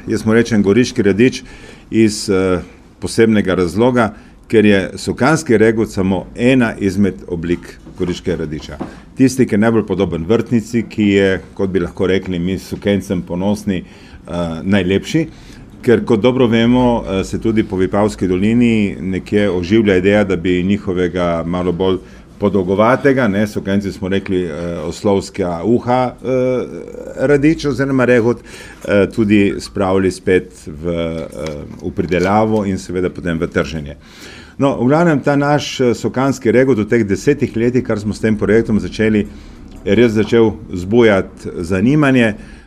jaz mu rečem goriški radič iz posebnega razloga, ker je sokanski regut samo ena izmed oblik goriškega radiča. Tisti, ki je najbolj podoben vrtnici, ki je, kot bi lahko rekli mi Sukencem ponosni, najlepši, ker kot dobro vemo, se tudi po Vipavski dolini nekje oživlja ideja, da bi njihovega malo bolj podolgovatega, Sukenci smo rekli oslovska uha radič oziroma regut, tudi spravili spet v pridelavo in seveda potem v trženje. No, v glavnem ta naš sokanski regut v teh 10 letih, kar smo s tem projektom začeli, je res začel zbujati zanimanje.